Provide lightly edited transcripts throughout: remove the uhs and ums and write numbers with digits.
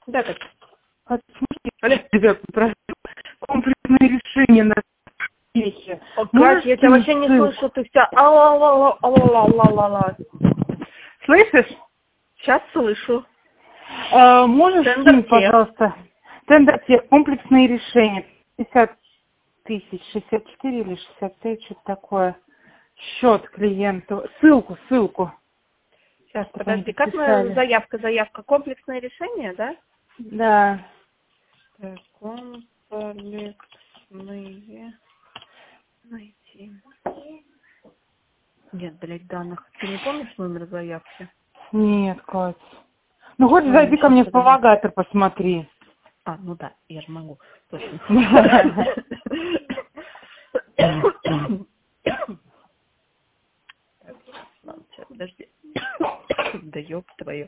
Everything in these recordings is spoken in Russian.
Да, так. Олег, тебя попрошу. Комплексное решение на успехе. Катя, я тебя вообще не слышу, ты вся ала. Слышишь? Сейчас слышу. Можешь скинуть, пожалуйста, Тендертех, комплексные решения. 50 тысяч, 64 или 65, что-то такое. Счет клиенту. Ссылку. Сейчас, подожди, как мы, заявка, комплексное решение, да? Да. Так, комплексные, найти. Нет, блядь, данных. Ты не помнишь номер заявки? Нет, Кать. Ну, хоть зайди ко мне в помогатор, посмотри. А, ну да, я же могу. Точно. Подожди. Да ёб твою.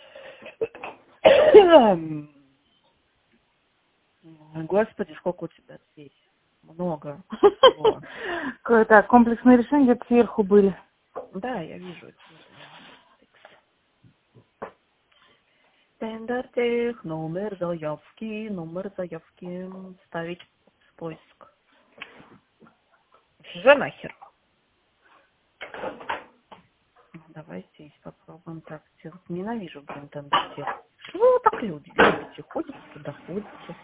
Господи, сколько у тебя здесь? Много. Так, комплексные решения где-то сверху были. Да, я вижу это. Тендертех, номер заявки, ставить в поиск. Что нахер? Давай здесь попробуем так сделать. Ненавижу, блин, Тендертех. Чего так люди любите? Ходите туда, ходите.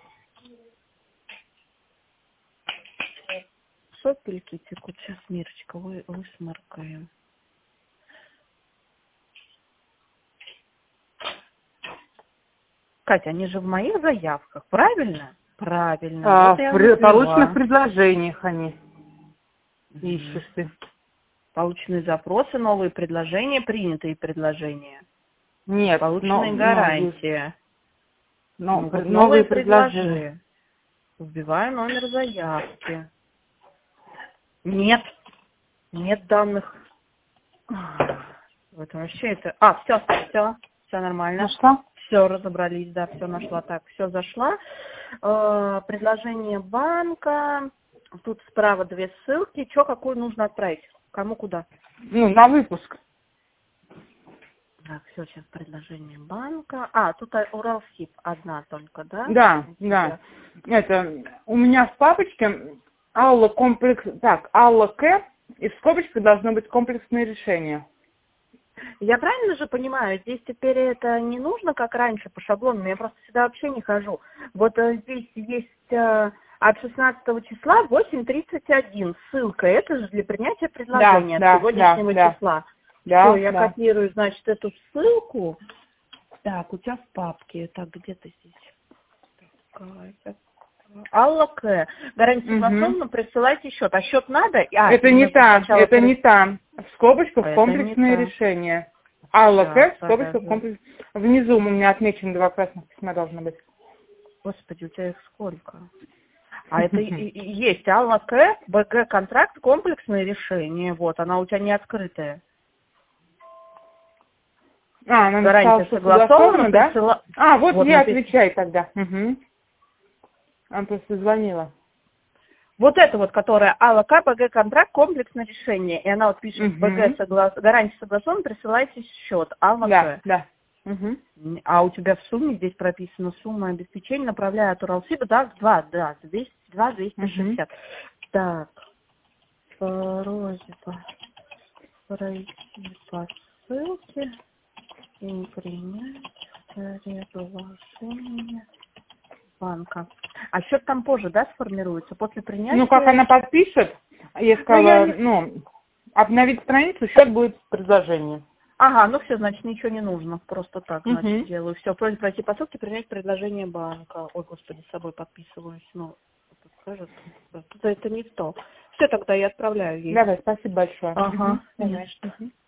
Сопельки текут. Сейчас, Мирочка, высморкаем. Катя, они же в моих заявках, правильно? Правильно. Вот В полученных предложениях они. Ищешь ты. Полученные запросы, новые предложения, принятые предложения. Нет. Полученные гарантии. Новые предложения. Вбиваю номер заявки. Нет данных. Вот вообще это... все нормально. Нашла? Все, разобрались, да, все нашла. Так, все зашла. Предложение банка. Тут справа 2 ссылки. Что, какую нужно отправить? Кому, куда? На выпуск. Так, все, сейчас предложение банка. Тут Уралсиб одна только, да? Да. Это у меня в папочке Алла К, и в скобочках должно быть комплексное решение. Я правильно же понимаю, здесь теперь это не нужно, как раньше, по шаблонам, я просто сюда вообще не хожу. Вот здесь есть от 16 числа 8:31 ссылка, это же для принятия предложения от сегодняшнего числа. Все, я копирую, значит, эту ссылку. Так, у тебя в папке, так, где ты здесь? Алла К. Гарантия согласована, присылайте счет. А счет надо? Это не та. В скобочках комплексное решение. Алла К. В скобочках комплексное. Внизу у меня отмечено 2 красных письма должно быть. Господи, у тебя их сколько? Это есть Алла К. БГ контракт, комплексное решение. Вот, она у тебя не открытая. Она гарантия согласована, да? Вот я отвечаю тогда. Она просто звонила. Вот это вот, которая Алла К, БГ контракт, комплексное решение. И она вот пишет, БГ гарантия согласована, присылайте счет. Алла К. Да. А у тебя в сумме здесь прописана сумма обеспечения, направляя от Уралсиба, да, 260. Так, просьба пройти по ссылке и принять предложение банка. А счет там позже, да, сформируется? После принятия? Как она подпишет, я сказала, обновить страницу, счет будет в предложении. Все, значит, ничего не нужно. Просто так, значит, делаю. Все, просьба пройти по ссылке, принять предложение банка. Ой, господи, с собой подписываюсь. Скажет, это не то. Все, тогда я отправляю ей. Давай, спасибо большое. Конечно.